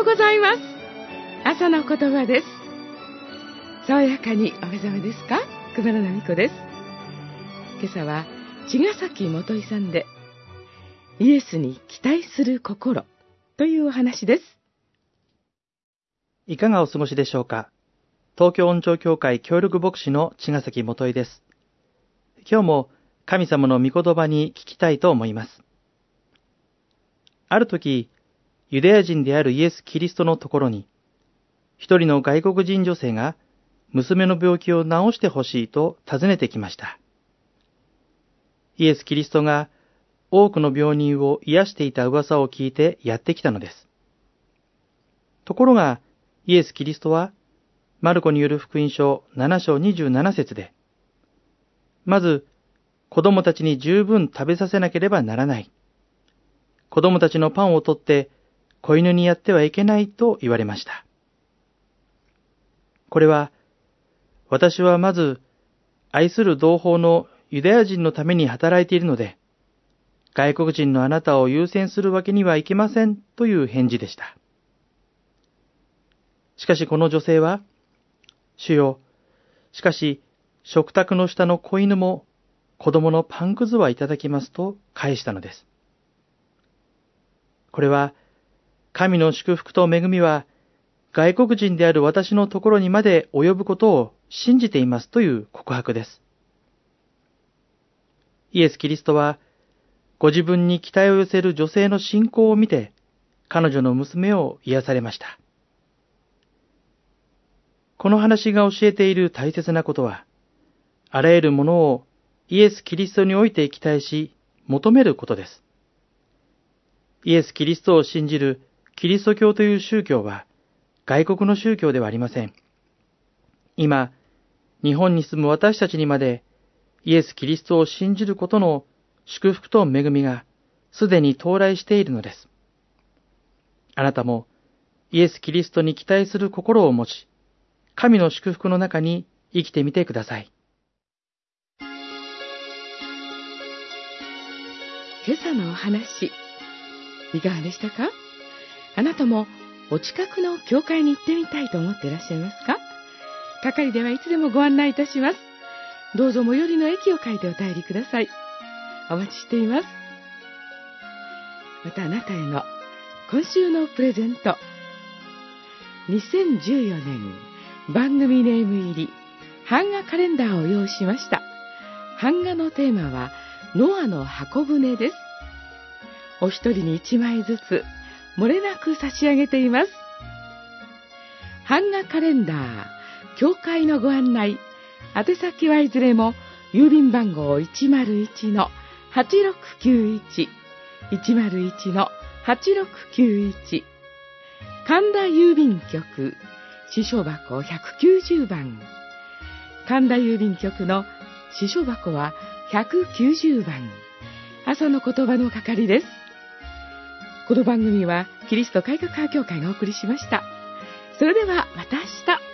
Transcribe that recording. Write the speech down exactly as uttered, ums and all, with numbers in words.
ございます。朝の言葉です。爽やかにお目覚めですか？熊野奈美子です。今朝は茅ヶ崎元井さんでイエスに期待する心というお話です。 いかがお過ごしでしょうか。東京音聴協会協力牧師の茅ヶ崎元井です。今日も神様の御言葉に聞きたいと思います。ある時、ユダヤ人であるイエス・キリストのところに、一人の外国人女性が娘の病気を治してほしいと訪ねてきました。イエス・キリストが多くの病人を癒していた噂を聞いてやってきたのです。ところが、イエス・キリストは、マルコによる福音書なな章にじゅうなな節で、まず、子供たちに十分食べさせなければならない。子供たちのパンを取って子犬にやってはいけないと言われました。これは、私はまず愛する同胞のユダヤ人のために働いているので、外国人のあなたを優先するわけにはいきませんという返事でした。しかしこの女性は、主よ、しかし食卓の下の子犬も子供のパンくずはいただきますと返したのです。これは、神の祝福と恵みは、外国人である私のところにまで及ぶことを信じていますという告白です。イエス・キリストは、ご自分に期待を寄せる女性の信仰を見て、彼女の娘を癒されました。この話が教えている大切なことは、あらゆるものをイエス・キリストにおいて期待し、求めることです。イエス・キリストを信じるキリスト教という宗教は外国の宗教ではありません。今、日本に住む私たちにまでイエス・キリストを信じることの祝福と恵みがすでに到来しているのです。あなたもイエス・キリストに期待する心を持ち、神の祝福の中に生きてみてください。 今朝のお話、いかがでしたか？あなたもお近くの教会に行ってみたいと思っていらっしゃいますか？係ではいつでもご案内いたします。どうぞ最寄りの駅を書いてお便りください。お待ちしています。またあなたへの今週のプレゼント。にせんじゅうよねん番組ネーム入り版画カレンダーを用意しました。版画のテーマはノアの箱舟です。お一人に一枚ずつ漏れなく差し上げています。版画カレンダー、教会のご案内、宛先はいずれも郵便番号 いちまるいちのはちろくきゅういち いちまるいちのはちろくきゅういち、神田郵便局支所箱ひゃくきゅうじゅうばん、神田郵便局の支所箱はひゃくきゅうじゅうばん、朝の言葉の係です。この番組はキリスト改革派教会がお送りしました。それではまた明日。